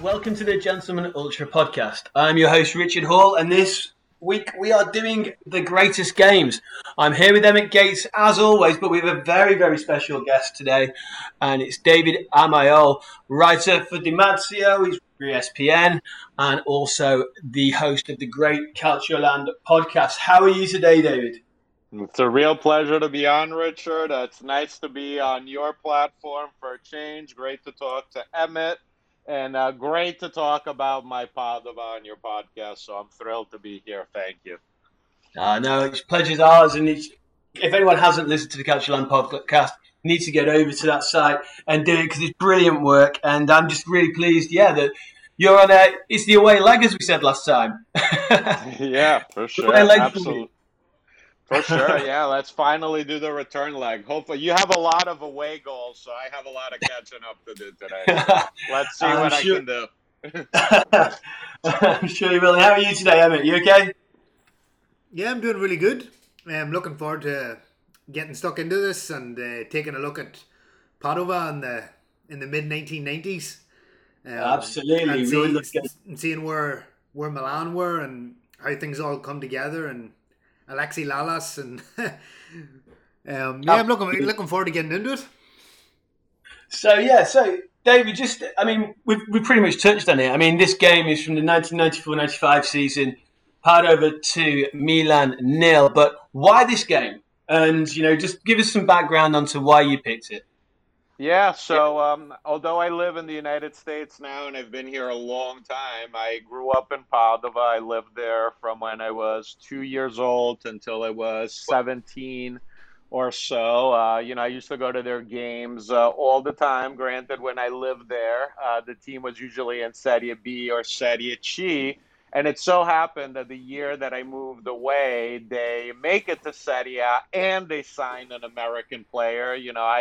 Welcome to the Gentleman Ultra podcast. I'm your host, Richard Hall, and this week we are doing the greatest games. I'm here with Emmett Gates, as always, but we have a very, very special guest today, and it's David Amayol, writer for Dimazio, he's for ESPN, and also the host of the great Calcioland podcast. How are you today, David? It's a real pleasure to be on, Richard. It's nice to be on your platform for a change. Great to talk to Emmett. And great to talk about my Padova on your podcast, so I'm thrilled to be here. Thank you. No, it's pleasure's ours, and if anyone hasn't listened to the Calcioland podcast, you need to get over to that site and do it because it's brilliant work, and I'm just really pleased, that you're on it's the away leg, as we said last time. Yeah, for sure, absolutely. For sure, yeah. Let's finally do the return leg. Hopefully, you have a lot of away goals, so I have a lot of catching up to do today. So let's see what I can do. I'm sure you will. How are you today, Emmett? You okay? Yeah, I'm doing really good. I'm looking forward to getting stuck into this and taking a look at Padova in the mid-1990s. Absolutely. And seeing where Milan were and how things all come together, and Alexi Lalas, and I'm looking forward to getting into it. So David, we pretty much touched on it. I mean, this game is from the 1994-95 season, Padova 2, Milan 0. But why this game? And just give us some background onto why you picked it. Yeah, so although I live in the United States now and I've been here a long time, I grew up in Padova. I lived there from when I was 2 years old until I was 17 or so. I used to go to their games all the time. Granted, when I lived there, the team was usually in Serie B or Serie C. And it so happened that the year that I moved away, they make it to Serie A and they sign an American player.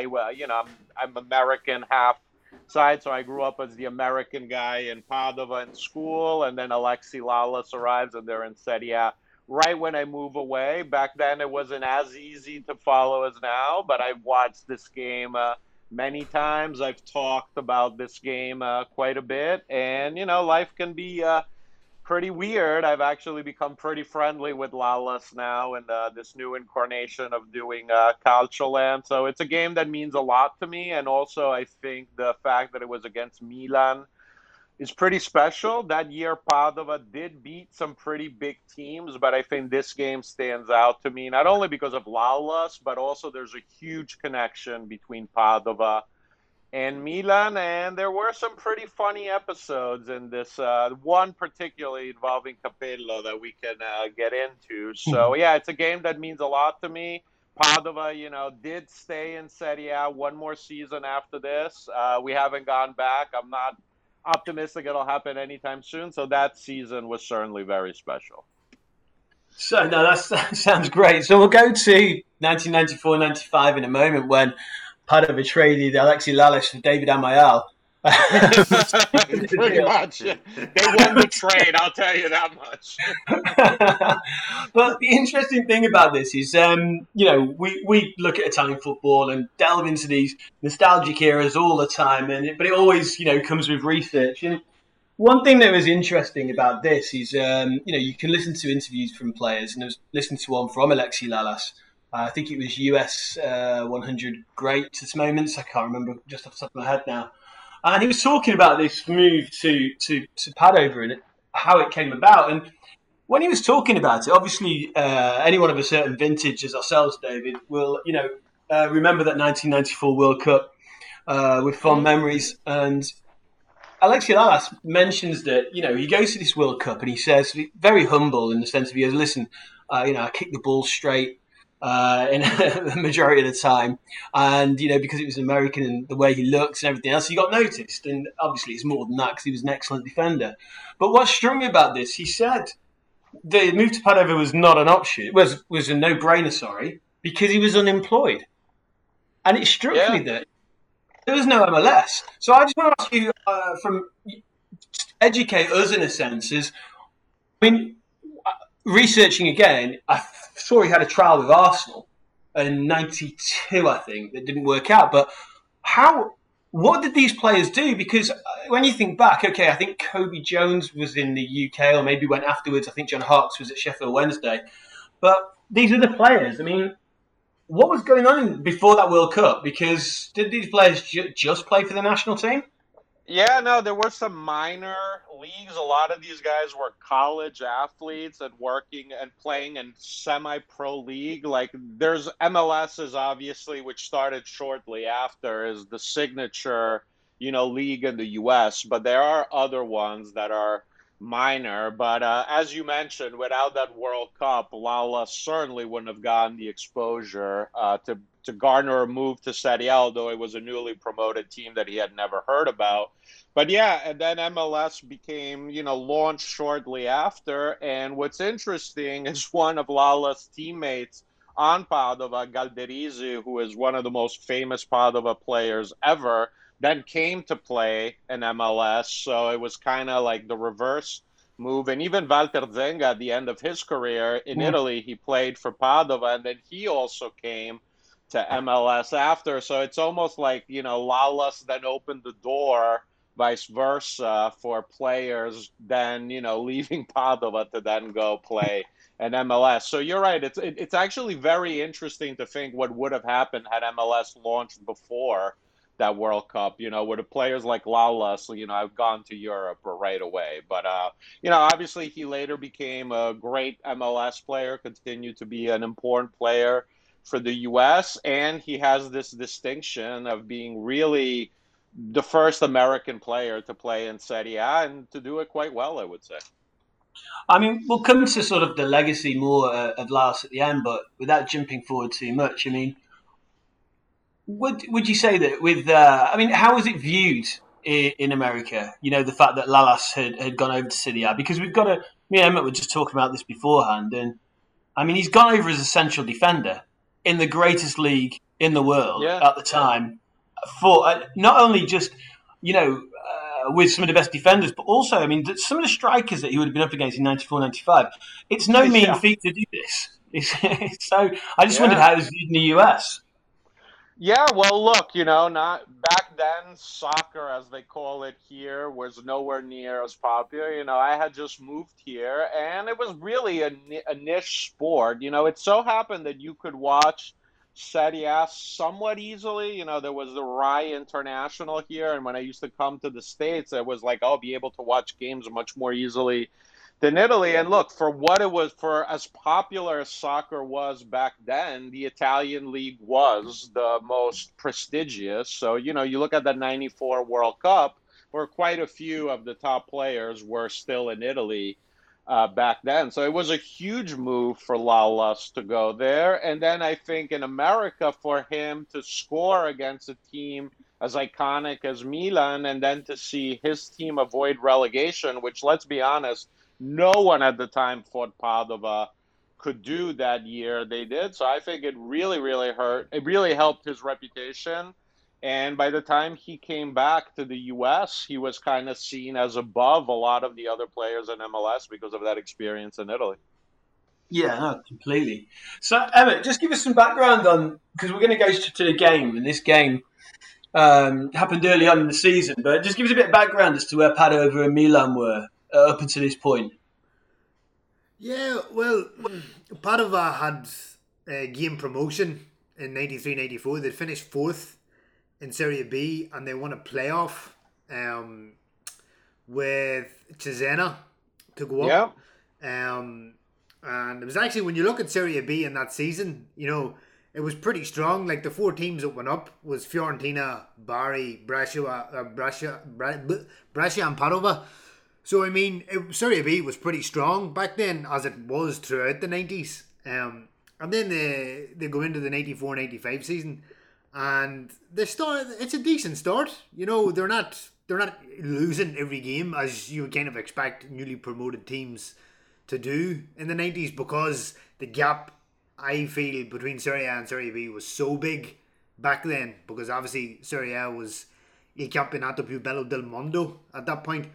I'm American half side, so I grew up as the American guy in Padova in school, and then Alexi Lalas arrives and they're in Serie A right when I move away. Back then, it wasn't as easy to follow as now, but I've watched this game many times. I've talked about this game quite a bit, and life can be pretty weird. I've actually become pretty friendly with Lalas now in this new incarnation of doing Calcioland. So it's a game that means a lot to me. And also, I think the fact that it was against Milan is pretty special. That year, Padova did beat some pretty big teams, but I think this game stands out to me, not only because of Lalas, but also there's a huge connection between Padova and Milan, and there were some pretty funny episodes in this, one particularly involving Capello that we can get into. So, yeah, it's a game that means a lot to me. Padova, did stay in Serie A one more season after this. We haven't gone back. I'm not optimistic it'll happen anytime soon, so that season was certainly very special. So, no, that sounds great. So we'll go to 1994-95 in a moment when Padova traded Alexi Lalas for David Amayol. Pretty much. They won the trade, I'll tell you that much. But the interesting thing about this is, we look at Italian football and delve into these nostalgic eras all the time, but it always, comes with research. And one thing that was interesting about this is, you can listen to interviews from players, and I was listening to one from Alexi Lalas. I think it was US 100 greatest moments. I can't remember just off the top of my head now. And he was talking about this move to Padova and how it came about. And when he was talking about it, obviously anyone of a certain vintage as ourselves, David, will remember that 1994 World Cup with fond memories. And Alexi Lalas mentions that, he goes to this World Cup and he says, very humble in the sense of he goes, listen, I kicked the ball straight in the majority of the time, and because it was American and the way he looked and everything else, he got noticed. And obviously it's more than that because he was an excellent defender. But what struck me about this, he said the move to Padova was not an option, was a no-brainer, because he was unemployed. And it struck me that there was no MLS. So I just want to ask you, educate us in a sense, researching again, I saw he had a trial with Arsenal in 92, I think, that didn't work out. But what did these players do? Because when you think back, okay, I think Kobe Jones was in the UK, or maybe went afterwards. I think John Harkes was at Sheffield Wednesday. But these are the players. I mean, what was going on before that World Cup? Because did these players just play for the national team? Yeah, no, there were some minor leagues. A lot of these guys were college athletes and working and playing in semi-pro league. Like there's MLS is obviously, which started shortly after, is the signature, league in the US, but there are other ones that are minor. But as you mentioned, without that World Cup, Lala certainly wouldn't have gotten the exposure to garner a move to Serie A, although it was a newly promoted team that he had never heard about. But yeah, and then MLS became, launched shortly after. And what's interesting is one of Lala's teammates on Padova, Galderizzi, who is one of the most famous Padova players ever, then came to play in MLS. So it was kind of like the reverse move. And even Walter Zenga, at the end of his career in Italy, he played for Padova, and then he also came to MLS after. So it's almost like, Lalas then opened the door, vice versa, for players then, leaving Padova to then go play in MLS. So you're right. It's actually very interesting to think what would have happened had MLS launched before that World Cup, with the players like Lalas, have gone to Europe right away. But, obviously he later became a great MLS player, continued to be an important player for the U.S., and he has this distinction of being really the first American player to play in Serie A and to do it quite well, I would say. I mean, we'll come to sort of the legacy more of Lars at the end, but without jumping forward too much, I mean, would you say that with, how was it viewed in America? The fact that Lalas had gone over to Serie A, because we've got to, me and Emmett were just talking about this beforehand, and I mean, he's gone over as a central defender in the greatest league in the world at the time, for not only just, with some of the best defenders, but also, I mean, some of the strikers that he would have been up against in 94, 95, it's no mean feat to do this. So I just wondered how it was viewed in the US. Yeah, well, look, not back then, soccer, as they call it here, was nowhere near as popular. I had just moved here, and it was really a niche sport. It so happened that you could watch Serie A somewhat easily. There was the RAI International here, and when I used to come to the States, it was like I'll be able to watch games much more easily than Italy. And look, for what it was, for as popular as soccer was back then, the Italian league was the most prestigious. So, you look at the 94 World Cup, where quite a few of the top players were still in Italy back then. So it was a huge move for Lalas to go there. And then I think in America, for him to score against a team as iconic as Milan, and then to see his team avoid relegation, which, let's be honest, no one at the time thought Padova could do that year. They did. So I think it really, really hurt. It really helped his reputation. And by the time he came back to the U.S., he was kind of seen as above a lot of the other players in MLS because of that experience in Italy. Yeah, no, completely. So, Emmett, just give us some background on, because we're going to go to the game, and this game happened early on in the season, but just give us a bit of background as to where Padova and Milan were up until this point. Yeah, well, Padova had gained promotion in 93-94. They'd finished fourth in Serie B, and they won a playoff with Cesena to go up. And it was actually, when you look at Serie B in that season, it was pretty strong. Like the four teams that went up was Fiorentina, Bari, Brescia, and Padova. So, I mean, Serie B was pretty strong back then, as it was throughout the 90s. And then they go into the 94-95 season, and it's a decent start. They're not losing every game, as you would kind of expect newly promoted teams to do in the 90s, because the gap, I feel, between Serie A and Serie B was so big back then, because obviously Serie A was Il Campionato più bello del mondo at that point.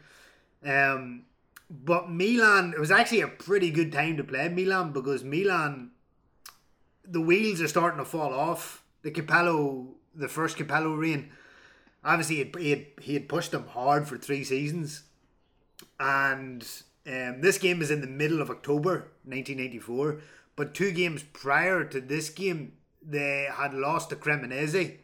But Milan, it was actually a pretty good time to play Milan, because Milan, the wheels are starting to fall off. The first Capello reign, obviously he had pushed them hard for 3 seasons, and this game is in the middle of October 1984. But 2 games prior to this game, they had lost to Cremonese.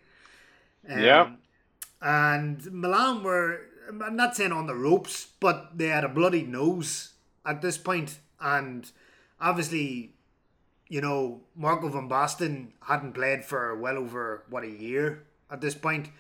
And Milan were, I'm not saying on the ropes, but they had a bloody nose at this point. And obviously, you know, Marco van Basten hadn't played for well over a year at this point.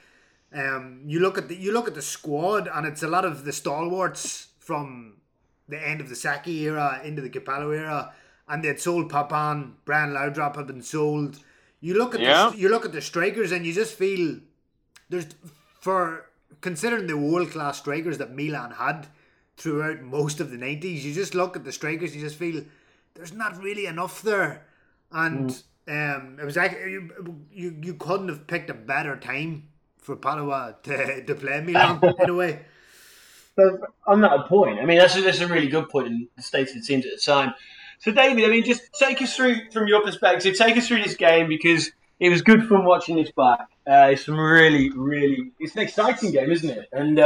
You look at the squad, and it's a lot of the stalwarts from the end of the Sacchi era into the Capello era, and they had sold Papan. Brian Laudrup had been sold. You look at the strikers, and you just feel there's, for considering the world class strikers that Milan had throughout most of the 90s, you just look at the strikers, you just feel there's not really enough there. And it was actually, you couldn't have picked a better time for Padova to play Milan in a way. But on that point, I mean, that's a really good point in the state of the teams at the time. So, David, I mean, just take us through, from your perspective, take us through this game, because it was good fun watching this back. It's some really, really, it's an exciting game, isn't it? And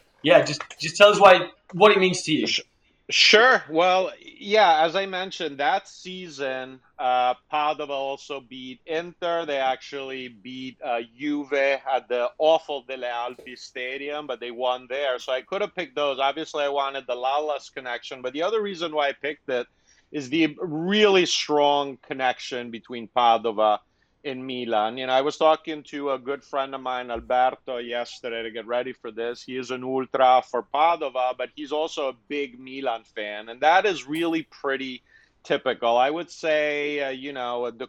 just tell us what it means to you. Sure. Well, yeah, as I mentioned, that season, Padova also beat Inter. They actually beat Juve at the awful Delle Alpi Stadium, but they won there. So I could have picked those. Obviously, I wanted the Lallas connection, but the other reason why I picked it is the really strong connection between Padova and Milan. You know, I was talking to a good friend of mine, Alberto, yesterday to get ready for this. He is an ultra for Padova, but he's also a big Milan fan, and that is really pretty typical. I would say, the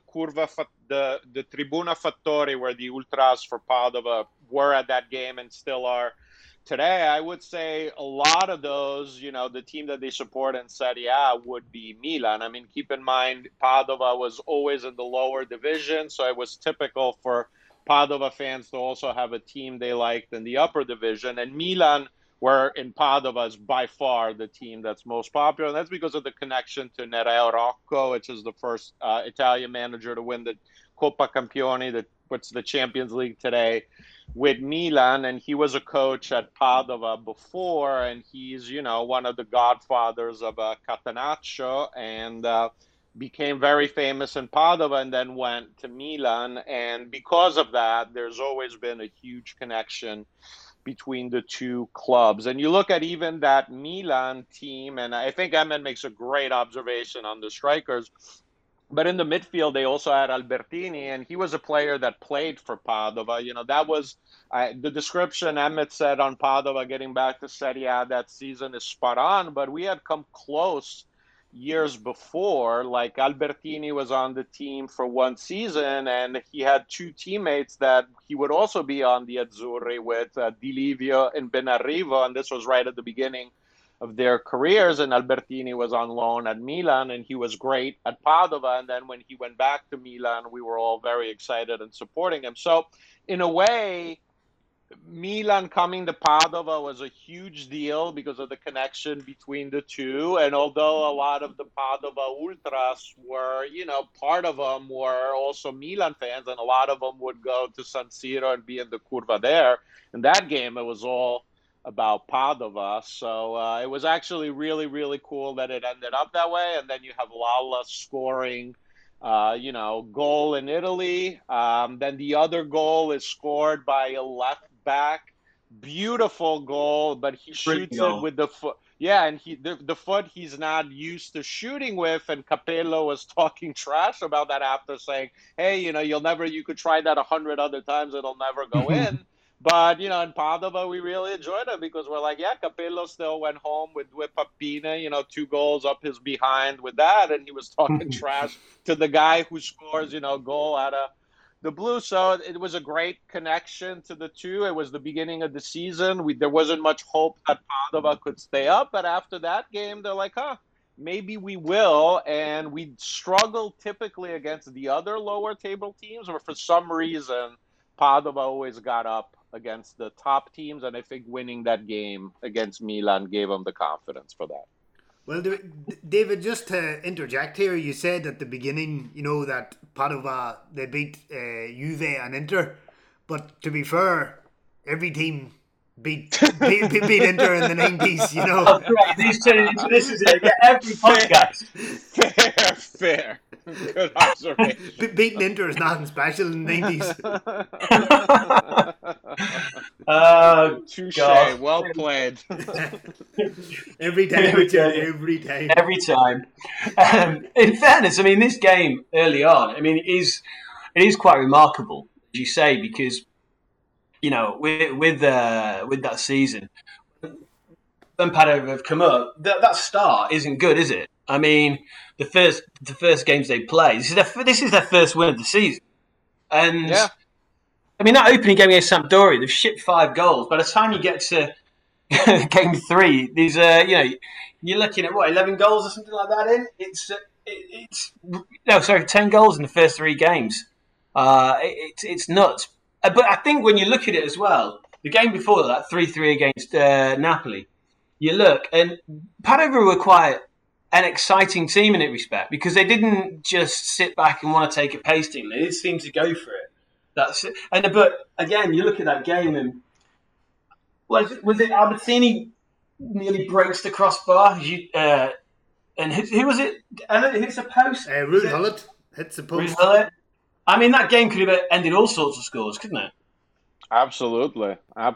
the Tribuna Fattori, where the ultras for Padova were at that game and still are today, I would say a lot of those, the team that they support in Serie A would be Milan. I mean, keep in mind, Padova was always in the lower division, so it was typical for Padova fans to also have a team they liked in the upper division. And Milan, where in Padova, is by far the team that's most popular. And that's because of the connection to Nereo Rocco, which is the first Italian manager to win the Coppa Campioni, what's the Champions League today, with Milan. And he was a coach at Padova before, and he's, one of the godfathers of Catenaccio, and became very famous in Padova and then went to Milan. And because of that, there's always been a huge connection between the two clubs. And you look at even that Milan team, and I think Emmett makes a great observation on the strikers, but in the midfield, they also had Albertini, and he was a player that played for Padova. That was the description Emmett said on Padova getting back to Serie A that season is spot on, but we had come close years before. Like, Albertini was on the team for one season, and he had 2 teammates that he would also be on the Azzurri with, Di Livio and Benarrivo, and this was right at the beginning of their careers. And Albertini was on loan at Milan, and he was great at Padova. And then when he went back to Milan, we were all very excited and supporting him. So in a way, Milan coming to Padova was a huge deal because of the connection between the two. And although a lot of the Padova ultras were, part of them were also Milan fans, and a lot of them would go to San Siro and be in the curva there. In that game, it was all about Padova. So it was actually really, really cool that it ended up that way. And then you have Lalla scoring, goal in Italy. Then the other goal is scored by a left back. Beautiful goal, but he shoots it with the foot. Yeah, and the foot he's not used to shooting with. And Capello was talking trash about that after, saying, hey, you could try that 100 other times, it'll never go in. But, in Padova, we really enjoyed it because we're like, yeah, Capello still went home with Due Pappine, 2 goals up his behind with that. And he was talking trash to the guy who scores, goal out of the blue. So it was a great connection to the two. It was the beginning of the season. There wasn't much hope that Padova could stay up. But after that game, they're like, maybe we will. And we struggled typically against the other lower table teams, but for some reason, Padova always got up against the top teams, and I think winning that game against Milan gave them the confidence for that. Well, David, just to interject here, you said at the beginning, that Padova, they beat Juve and Inter, but to be fair, every team beat Inter in the 90s, you know. Oh, great. These turning into this is it. Get every podcast. Fair. Good observation. Beating Inter is nothing special in the 90s. Touche. God. Well played. Every time, Richard, every time. Every time. In fairness, I mean, this game early on, I mean, it is quite remarkable, as you say, because, you know, with that season, when Padova have come up, that start isn't good, is it? I mean, the first games they play, this is their first win of the season, and Yeah. I mean that opening game against Sampdoria, they've shipped 5 goals. By the time you get to game 3, these you're looking at 11 goals or something like that. In it's 10 goals in the first 3 games. It's nuts. But I think when you look at it as well, the game before that, 3-3 against Napoli, you look and Padova were quite an exciting team in that respect because they didn't just sit back and want to take a pasting. They did seem to go for it. That's it. But again, you look at that game and was it Albertini nearly breaks the crossbar? And who was it? Who's the post? Ruud Gullit hits the post. I mean, that game could have ended all sorts of scores, couldn't it? Absolutely.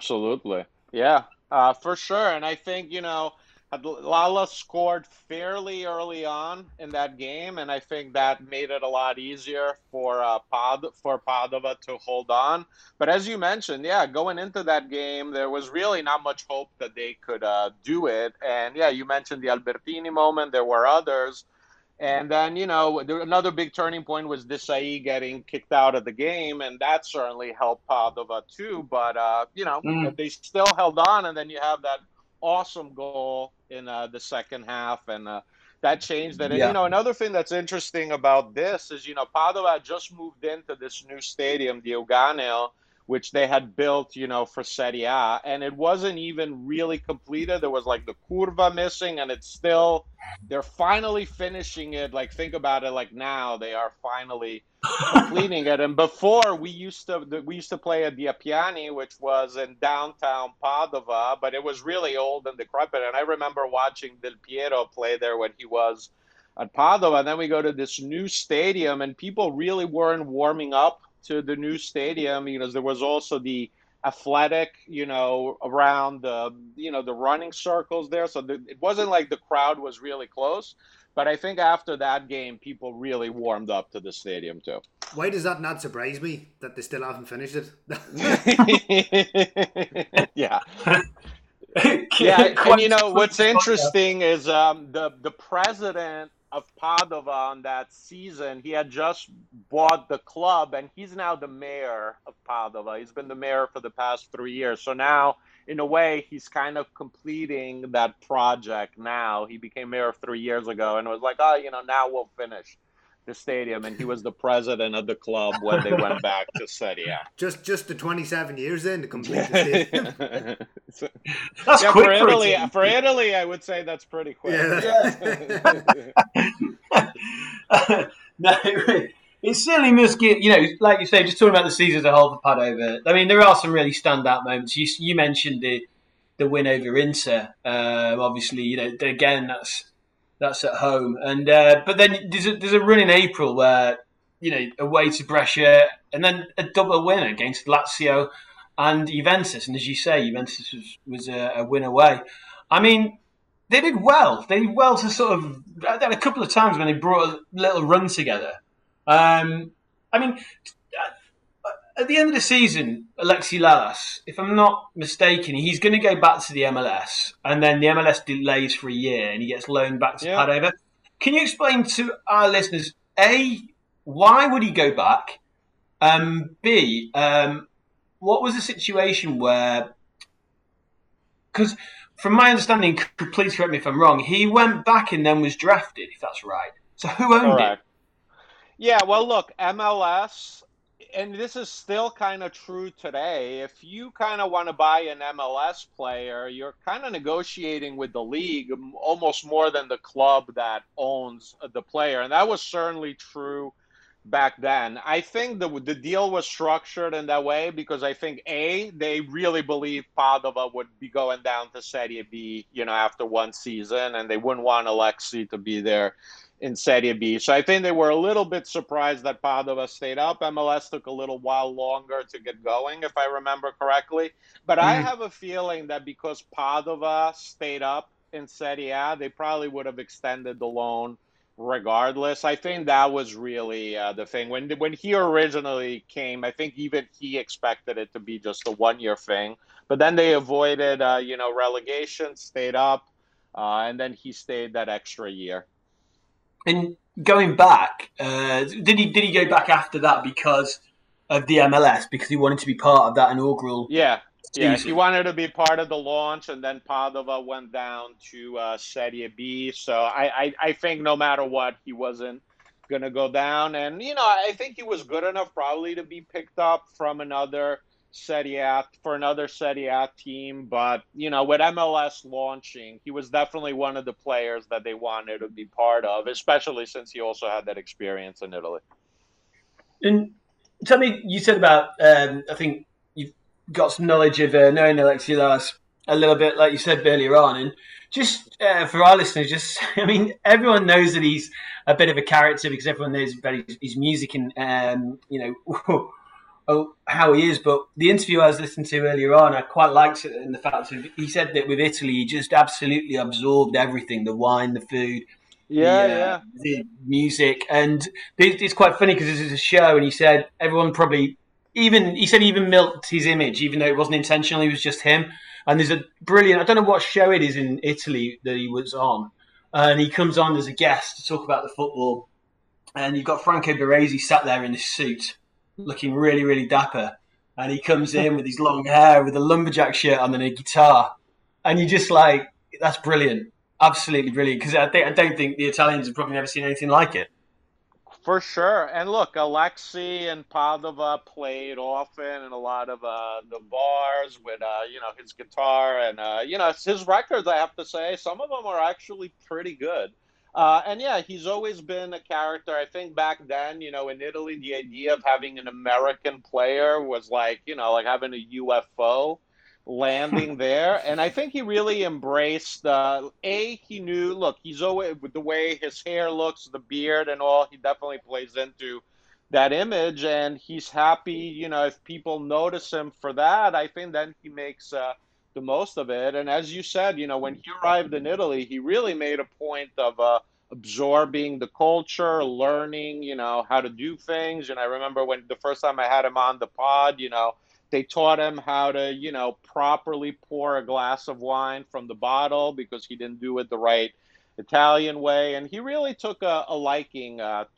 Yeah, for sure. And I think, Lala scored fairly early on in that game, and I think that made it a lot easier for Padova to hold on. But as you mentioned, going into that game, there was really not much hope that they could do it. And you mentioned the Albertini moment. There were others. And then, another big turning point was Desai getting kicked out of the game, and that certainly helped Padova too. But, they still held on, and then you have that awesome goal in the second half, and that changed it. And, another thing that's interesting about this is, Padova just moved into this new stadium, the Euganeo, which they had built, for Serie A, and it wasn't even really completed. There was like the curva missing, and they're finally finishing it. Like, think about it, like now they are finally completing it. And before we used to play at the Appiani, which was in downtown Padova, but it was really old and decrepit. And I remember watching Del Piero play there when he was at Padova. And then we go to this new stadium, and people really weren't warming up to the new stadium, because there was also the athletic, around the running circles there. So it wasn't like the crowd was really close. But I think after that game, people really warmed up to the stadium too. Why does that not surprise me that they still haven't finished it? Yeah. And what's interesting is the president of Padova on that season, he had just bought the club, and he's now the mayor of Padova. He's been the mayor for the past 3 years. So now, in a way, he's kind of completing that project now. He became mayor 3 years ago, and it was like, now we'll finish the stadium. And he was the president of the club when they went back to Serie A. Just the 27 years then to complete the stadium. That's quick for Italy. For Italy, I would say that's pretty quick. No, it certainly must get, like you say, just talking about the season as a whole for Padova. I mean, there are some really standout moments. You mentioned the win over Inter. Obviously, again, that's at home. And but then there's a run in April where, away to Brescia, and then a double win against Lazio and Juventus. And as you say, Juventus was a win away. I mean, they did well. They did well to sort of. There had a couple of times when they brought a little run together. I mean, at the end of the season, Alexi Lalas, if I'm not mistaken, he's going to go back to the MLS, and then the MLS delays for a year, and he gets loaned back to Padova. Can you explain to our listeners, A, why would he go back? B, what was the situation where? Because from my understanding, please correct me if I'm wrong, he went back and then was drafted, if that's right. So who owned it? Yeah, well, look, MLS, and this is still kind of true today. If you kind of want to buy an MLS player, you're kind of negotiating with the league almost more than the club that owns the player. And that was certainly true back then. I think the deal was structured in that way because I think they really believed Padova would be going down to Serie B, after one season, and they wouldn't want Alexi to be there in Serie B. So I think they were a little bit surprised that Padova stayed up. MLS took a little while longer to get going, if I remember correctly. But I have a feeling that because Padova stayed up in Serie A, they probably would have extended the loan regardless. I think that was really the thing. When he originally came, I think even he expected it to be just a 1 year thing. But then they avoided, relegation, stayed up, and then he stayed that extra year. And going back, did he go back after that because of the MLS? Because he wanted to be part of that inaugural Yeah. Yeah, season? he wanted to be part of the launch, and then Padova went down to Serie B. So I think no matter what, he wasn't going to go down. And, I think he was good enough probably to be picked up from another Serie A team. But, with MLS launching, he was definitely one of the players that they wanted to be part of, especially since he also had that experience in Italy. And tell me, you said about, I think you've got some knowledge of knowing Alexi Lalas a little bit, like you said earlier on. And just for our listeners, everyone knows that he's a bit of a character because everyone knows about his music and, how he is. But the interview I was listening to earlier on, I quite liked it in the fact that he said that with Italy, he just absolutely absorbed everything, the wine, the food, the music. And it's quite funny because this is a show, and he said everyone probably even milked his image, even though it wasn't intentional. It was just him. And there's a brilliant, I don't know what show it is in Italy that he was on, and he comes on as a guest to talk about the football. And you've got Franco Baresi sat there in this suit, looking really, really dapper. And he comes in with his long hair, with a lumberjack shirt on and a guitar. And you're just like, that's brilliant. Absolutely brilliant. Because I don't think the Italians have probably never seen anything like it. For sure. And look, Alexi and Padova played often in a lot of the bars with, his guitar. And, his records, I have to say, some of them are actually pretty good. And yeah, he's always been a character. I think back then, in Italy, the idea of having an American player was like having a UFO landing there. And I think he really embraced, he knew, look, he's always, with the way his hair looks, the beard and all, he definitely plays into that image. And he's happy, if people notice him for that, I think then he makes the most of it. And as you said, when he arrived in Italy, he really made a point of absorbing the culture, learning, how to do things. And I remember when the first time I had him on the pod, they taught him how to, properly pour a glass of wine from the bottle because he didn't do it the right Italian way. And he really took a liking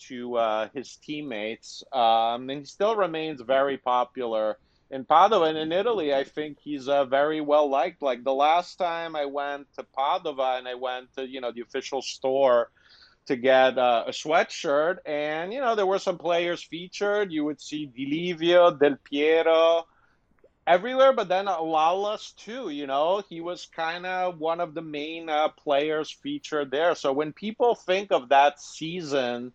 to his teammates. And he still remains very popular in Padova. And in Italy, I think he's very well liked. Like the last time I went to Padova and I went to, the official store to get a sweatshirt, and there were some players featured. You would see Di Livio, Del Piero everywhere, but then Lalas too. He was kind of one of the main players featured there. So when people think of that season,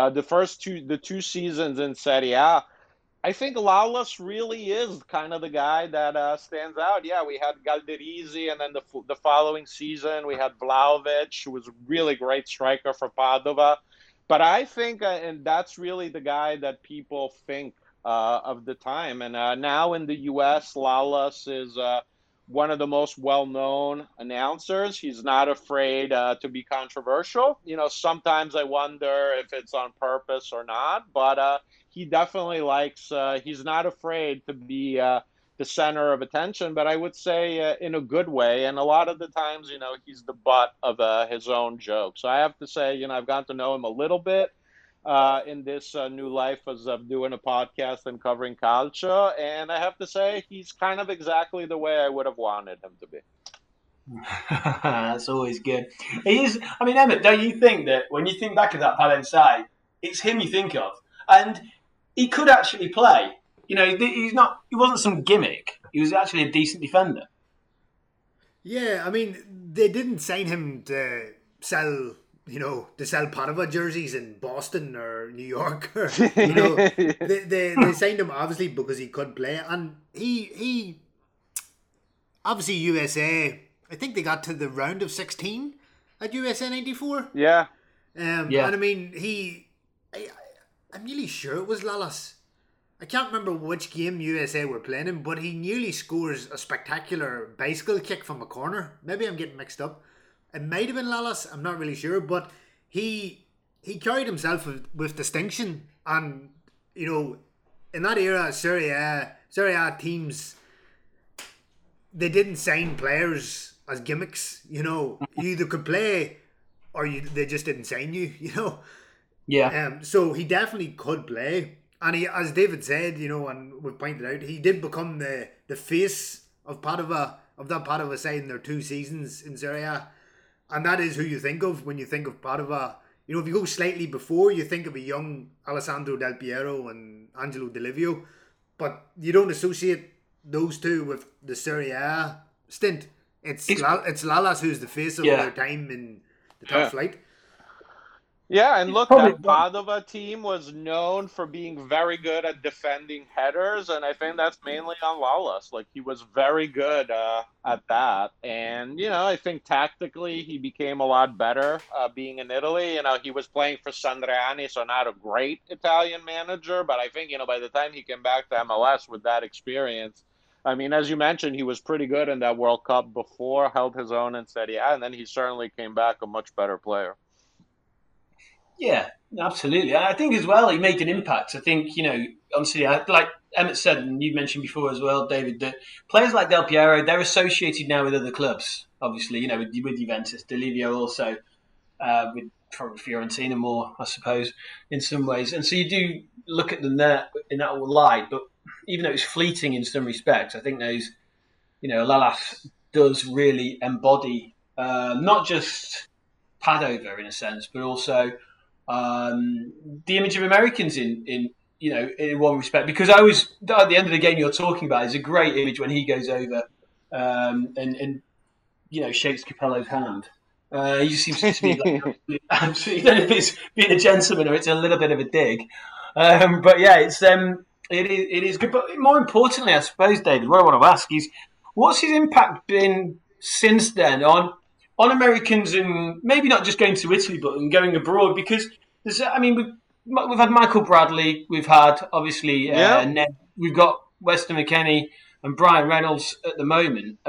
the two seasons in Serie A, I think Lalas really is kind of the guy that stands out. Yeah, we had Galderisi, and then the following season we had Vlahovic, who was a really great striker for Padova. But I think, and that's really the guy that people think of the time. And now in the U.S., Lalas is one of the most well-known announcers. He's not afraid to be controversial. Sometimes I wonder if it's on purpose or not, but he definitely likes, he's not afraid to be the center of attention, but I would say in a good way. And a lot of the times, he's the butt of his own joke. So I have to say, I've gotten to know him a little bit in this new life as of doing a podcast and covering calcio. And I have to say, he's kind of exactly the way I would have wanted him to be. That's always good. Emmett, don't you think that when you think back of that Palencia, it's him you think of? And he could actually play. He wasn't some gimmick. He was actually a decent defender. Yeah, they didn't sign him to sell to sell Padova jerseys in Boston or New York. Or, they signed him obviously because he could play, and he obviously USA. I think they got to the round of 16 at USA 94. Yeah. And I mean, I'm nearly sure it was Lalas. I can't remember which game USA were playing him, but he nearly scores a spectacular bicycle kick from a corner. Maybe I'm getting mixed up. It might have been Lalas, I'm not really sure, but he carried himself with distinction. And, in that era, Serie A teams, they didn't sign players as gimmicks. You either could play or they just didn't sign you, Yeah. So he definitely could play. And he, as David said, and we've pointed out, he did become the face of that Padova side in their 2 seasons in Serie A. And that is who you think of when you think of Padova. If you go slightly before, you think of a young Alessandro Del Piero and Angelo Di Livio. But you don't associate those two with the Serie A stint. It's Lalas who's the face of their time in the top flight. Yeah, and look, that Padova team was known for being very good at defending headers, and I think that's mainly on Lalas. Like, he was very good at that. And, I think tactically he became a lot better being in Italy. He was playing for Sandriani, so not a great Italian manager, but I think, by the time he came back to MLS with that experience, I mean, as you mentioned, he was pretty good in that World Cup before, held his own in Serie A, and then he certainly came back a much better player. Yeah, absolutely. And I think as well, he made an impact. I think, honestly, like Emmett said, and you mentioned before as well, David, that players like Del Piero, they're associated now with other clubs, obviously, with Juventus, Di Livio also, with probably Fiorentina more, I suppose, in some ways. And so you do look at them there in that light, but even though it's fleeting in some respects, I think those, Lalas does really embody not just Padova in a sense, but also the image of Americans in one respect, because I always, at the end of the game you're talking about, is a great image when he goes over and shakes Capello's hand. He just seems to be like absolutely, I don't know if it's being a gentleman or it's a little bit of a dig, but yeah, it is good. But more importantly, I suppose, David, what I want to ask is, what's his impact been since then on Americans, and maybe not just going to Italy, but going abroad? Because we've had Michael Bradley, we've had obviously Ned, we've got Weston McKennie and Brian Reynolds at the moment.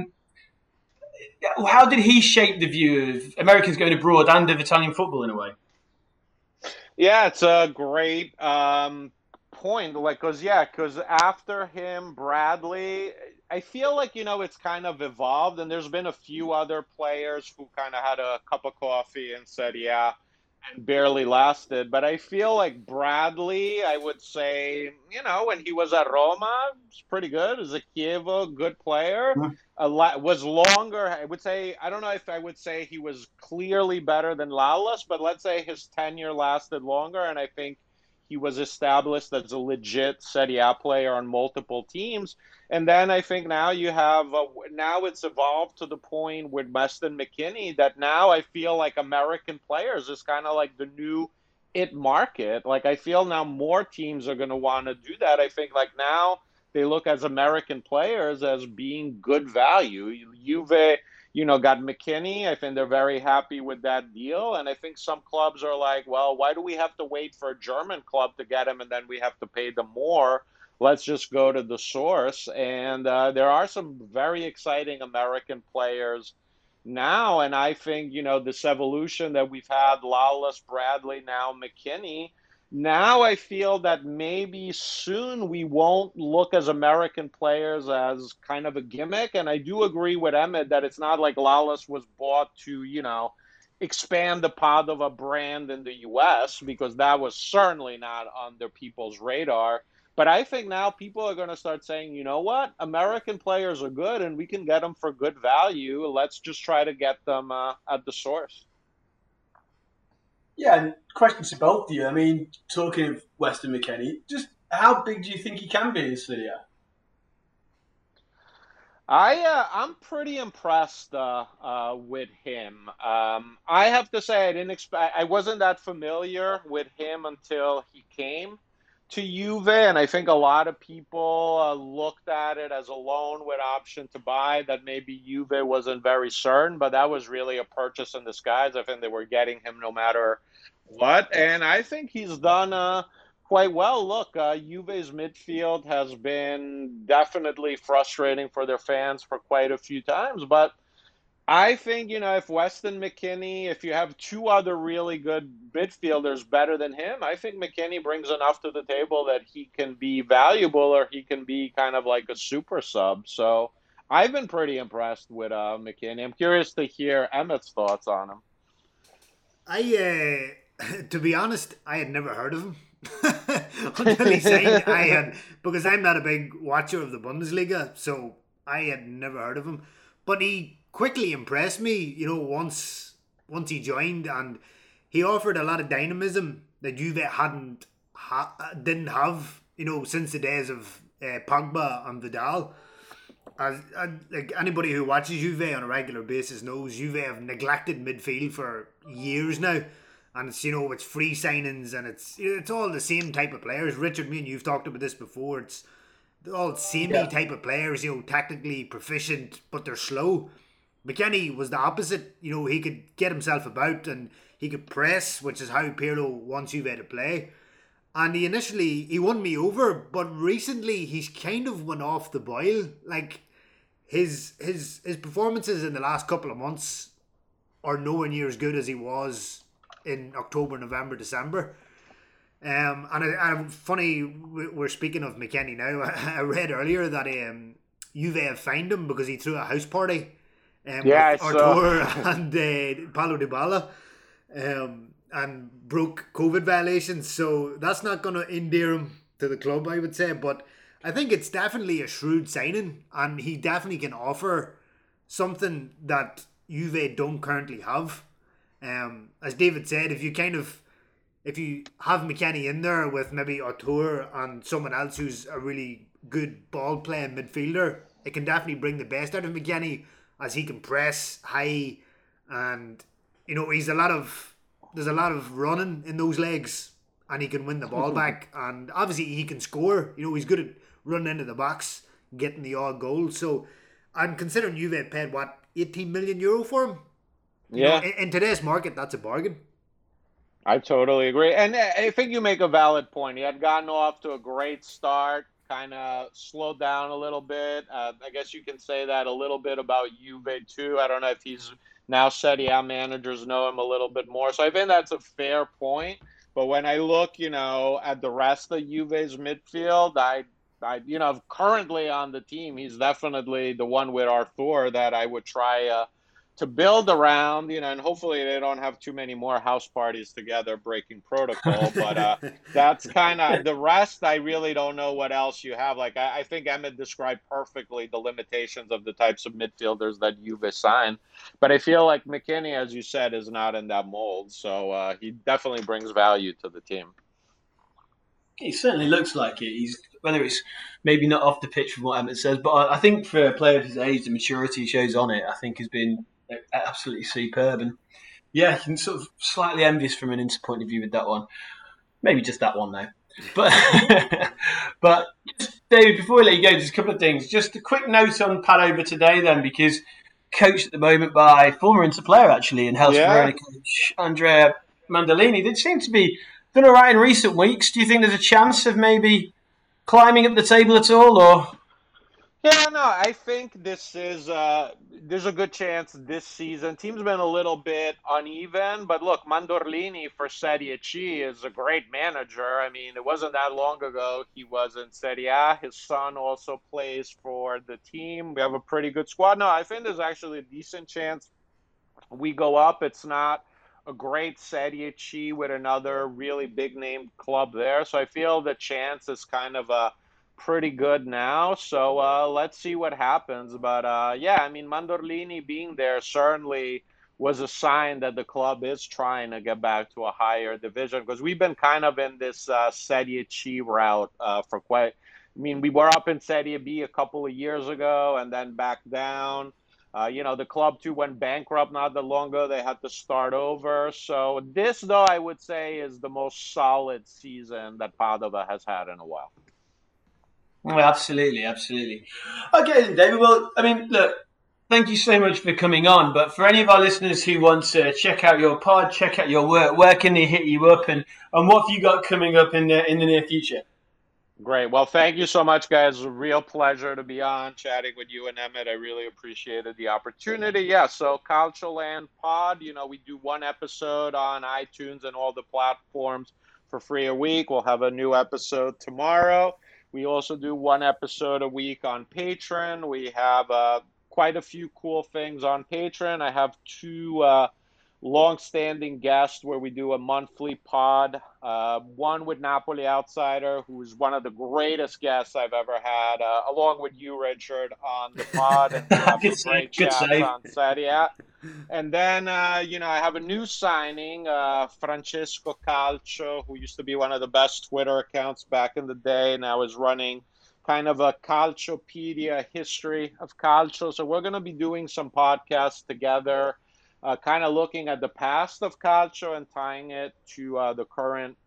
How did he shape the view of Americans going abroad and of Italian football in a way? Yeah, it's a great point. Because after him, Bradley, I feel like, it's kind of evolved, and there's been a few other players who kind of had a cup of coffee and said, yeah, and barely lasted. But I feel like Bradley, I would say, when he was at Roma, was pretty good. As a Chievo, good player. Was longer. I would say, I don't know if I would say he was clearly better than Lalas, but let's say his tenure lasted longer, and I think he was established as a legit Serie A player on multiple teams. And then I think now you have, now it's evolved to the point with Weston McKennie that now I feel like American players is kind of like the new it market. Like, I feel now more teams are going to want to do that. I think like now they look as American players as being good value. Juve, got McKennie. I think they're very happy with that deal. And I think some clubs are like, well, why do we have to wait for a German club to get him and then we have to pay them more? Let's just go to the source. And there are some very exciting American players now. And I think, this evolution that we've had, Lalas, Bradley, now McKennie, now I feel that maybe soon we won't look as American players as kind of a gimmick. And I do agree with Emmett that it's not like Lalas was bought to, expand the Padova brand in the U.S., because that was certainly not on their people's radar. But I think now people are going to start saying, you know what, American players are good and we can get them for good value. Let's just try to get them at the source. Yeah, and questions to both of you. I mean, talking of Weston McKennie, just how big do you think he can be in Serie A? I'm pretty impressed with him. I have to say I wasn't that familiar with him until he came to Juve, and I think a lot of people looked at it as a loan with option to buy. That maybe Juve wasn't very certain, but that was really a purchase in disguise. I think they were getting him no matter what, and I think he's done. Quite well. Look, Juve's midfield has been definitely frustrating for their fans for quite a few times, but I think, if Weston McKennie, if you have two other really good midfielders better than him, I think McKennie brings enough to the table that he can be valuable or he can be kind of like a super sub. So I've been pretty impressed with McKennie. I'm curious to hear Emmett's thoughts on him. To be honest, I had never heard of him until he signed. Because I'm not a big watcher of the Bundesliga, so I had never heard of him. But he quickly impressed me, once he joined, and he offered a lot of dynamism that Juve didn't have, since the days of Pogba and Vidal. Like anybody who watches Juve on a regular basis knows, Juve have neglected midfield for years now, and it's free signings, and it's all the same type of players. Richard, me and you've talked about this before. It's all samey type of players, technically proficient, but they're slow. McKennie was the opposite. He could get himself about and he could press, which is how Pirlo wants Juve to play. And he won me over, but recently he's kind of went off the boil. Like his performances in the last couple of months are nowhere near as good as he was in October, November, December. And funny, we're speaking of McKennie now. I read earlier that Juve have fined him because he threw a house party with Artur and Paulo Dybala, and broke COVID violations. So that's not going to endear him to the club, I would say. But I think it's definitely a shrewd signing, and he definitely can offer something that Juve don't currently have. As David said, if you have McKennie in there with maybe Artur and someone else who's a really good ball playing midfielder, it can definitely bring the best out of McKennie, as he can press high, and there's a lot of running in those legs, and he can win the ball back, and obviously he can score. He's good at running into the box, getting the odd goal. So I'm considering Juve paid what, 18 million euro for him. In today's market, that's a bargain. I totally agree. And I think you make a valid point. He had gotten off to a great start, kind of slowed down a little bit. I guess you can say that a little bit about Juve too. I don't know if he's now Serie A managers know him a little bit more. So I think that's a fair point. But when I look, at the rest of Juve's midfield, I currently on the team, he's definitely the one with Arthur that I would try to build around, and hopefully they don't have too many more house parties together breaking protocol. But that's kind of the rest. I really don't know what else you have. Like, I think Emmett described perfectly the limitations of the types of midfielders that you've assigned. But I feel like McKennie, as you said, is not in that mold. So he definitely brings value to the team. He certainly looks like it. Whether it's maybe not off the pitch from what Emmett says, but I think for a player of his age, the maturity he shows on it, I think has been absolutely superb. And yeah, I can sort of slightly envious from an Inter point of view with that one. Maybe just that one though. But David, before we let you go, just a couple of things. Just a quick note on Padova today then, because coached at the moment by former Inter player actually and Hellas Verona coach Andrea Mandolini. They seem to be done all right in recent weeks. Do you think there's a chance of maybe climbing up the table at all, or? Yeah, no, I think this is there's a good chance this season. Team's been a little bit uneven, but look, Mandorlini for Serie C is a great manager. I mean, it wasn't that long ago he was in Serie A. His son also plays for the team. We have a pretty good squad. No, I think there's actually a decent chance we go up. It's not a great Serie C with another really big name club there. So I feel the chance is kind of pretty good now. So let's see what happens. But yeah, I mean, Mandorlini being there certainly was a sign that the club is trying to get back to a higher division, because we've been kind of in this Serie C route for quite I mean, we were up in Serie B a couple of years ago and then back down. The club too went bankrupt not that long ago. They had to start over. So this, though, I would say is the most solid season that Padova has had in a while. Oh, absolutely, absolutely. Okay, then, David. Well, I mean, look, thank you so much for coming on. But for any of our listeners who want to check out your pod, check out your work, where can they hit you up, and what have you got coming up in the near future? Great. Well, thank you so much, guys. It was a real pleasure to be on chatting with you and Emmett. I really appreciated the opportunity. Yeah, so Calcio Land Pod, we do one episode on iTunes and all the platforms for free a week. We'll have a new episode tomorrow. We also do one episode a week on Patreon. We have quite a few cool things on Patreon. I have two long-standing guest where we do a monthly pod. One with Napoli Outsider, who's one of the greatest guests I've ever had, along with you, Richard, on the pod. And we have some great chats on Serie A. And then, I have a new signing, Francesco Calcio, who used to be one of the best Twitter accounts back in the day, and now is running kind of a Calciopedia history of Calcio. So we're going to be doing some podcasts together, kind of looking at the past of Calcio and tying it to the current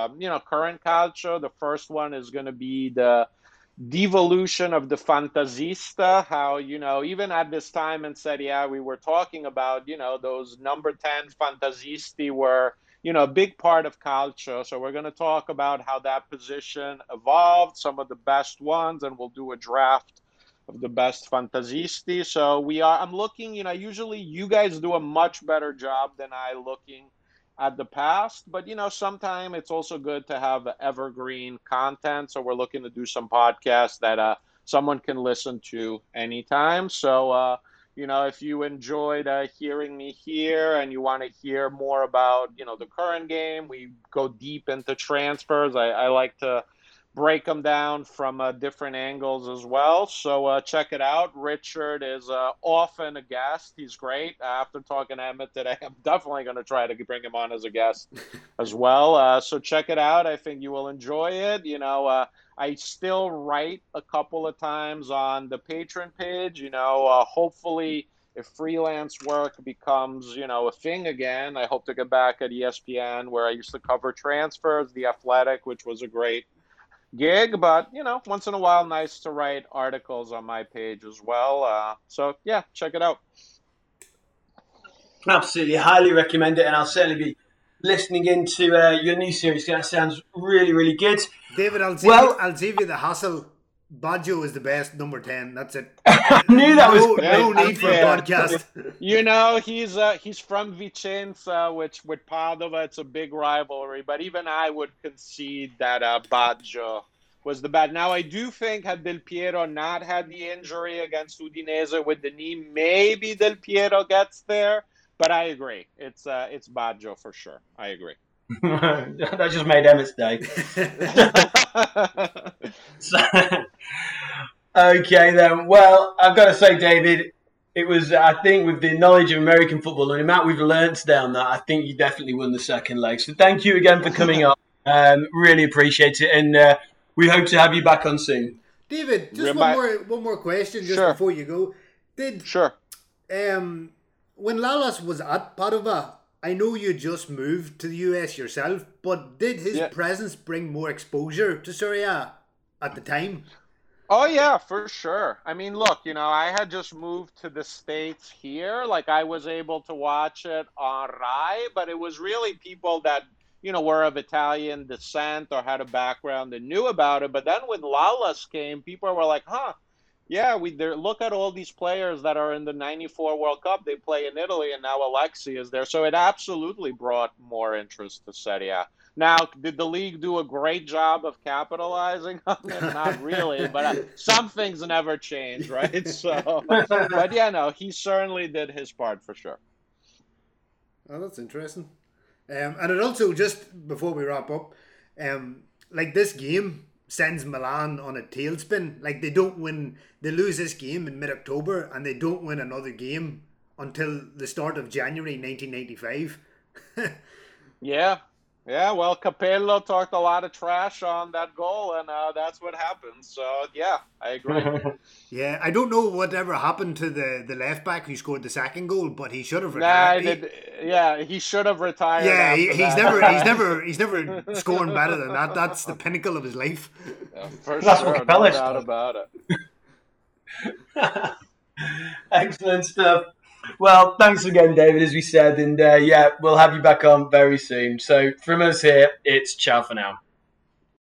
Calcio. The first one is going to be the devolution of the Fantasista, how, even at this time in Serie A, we were talking about, those number 10 Fantasisti were, a big part of Calcio. So we're going to talk about how that position evolved, some of the best ones, and we'll do a draft of the best Fantasisti. So I'm looking, usually you guys do a much better job than I looking at the past, but sometimes it's also good to have evergreen content. So we're looking to do some podcasts that someone can listen to anytime. So if you enjoyed hearing me here and you want to hear more about the current game, we go deep into transfers. I like to break them down from different angles as well. So check it out. Richard is often a guest. He's great. After talking to Emmett today, I'm definitely going to try to bring him on as a guest as well. So check it out. I think you will enjoy it. I still write a couple of times on the Patreon page. Hopefully if freelance work becomes, a thing again, I hope to get back at ESPN where I used to cover transfers, The Athletic, which was a great gig, but once in a while, nice to write articles on my page as well. So yeah, check it out. Absolutely, highly recommend it, and I'll certainly be listening into your new series. That sounds really, really good. David, I'll save you the hassle. Baggio is the best number 10. That's it. I knew that was no need for a podcast. He's from Vicenza, which with Padova it's a big rivalry. But even I would concede that Baggio was the bad. Now I do think had Del Piero not had the injury against Udinese with the knee, maybe Del Piero gets there. But I agree, it's Baggio for sure. I agree. That just made Emmett's day. Okay then. Well, I've got to say, David, it was, I think, with the knowledge of American football and the amount we've learnt down that, I think you definitely won the second leg. So thank you again for coming on. Really appreciate it, and we hope to have you back on soon. David, just one more question before you go. When Lalas was at Padova, I know you just moved to the US yourself, but did his presence bring more exposure to Serie A at the time? Oh, yeah, for sure. I mean, look, I had just moved to the States here. Like, I was able to watch it on Rai, but it was really people that, were of Italian descent or had a background that knew about it. But then when Lalas came, people were like, yeah, look at all these players that are in the 94 World Cup. They play in Italy, and now Alexi is there. So it absolutely brought more interest to Serie A. Now, did the league do a great job of capitalizing on it? Not really, but some things never change, right? So, but yeah, no, he certainly did his part for sure. Oh, that's interesting. And it also, just before we wrap up, like this game sends Milan on a tailspin. Like they lose this game in mid-October and they don't win another game until the start of January 1995. Yeah. Yeah, well, Capello talked a lot of trash on that goal, and that's what happened. So, yeah, I agree. Yeah, I don't know whatever happened to the left back who scored the second goal, but he should have Nah, retired. he should have retired Yeah, after he's that. never scoring better than that. That's the pinnacle of his life. Yeah, for That's what sure, no Capello doubt said. about it. Excellent stuff. Well, thanks again, David, as we said. And yeah, we'll have you back on very soon. So from us here, it's ciao for now.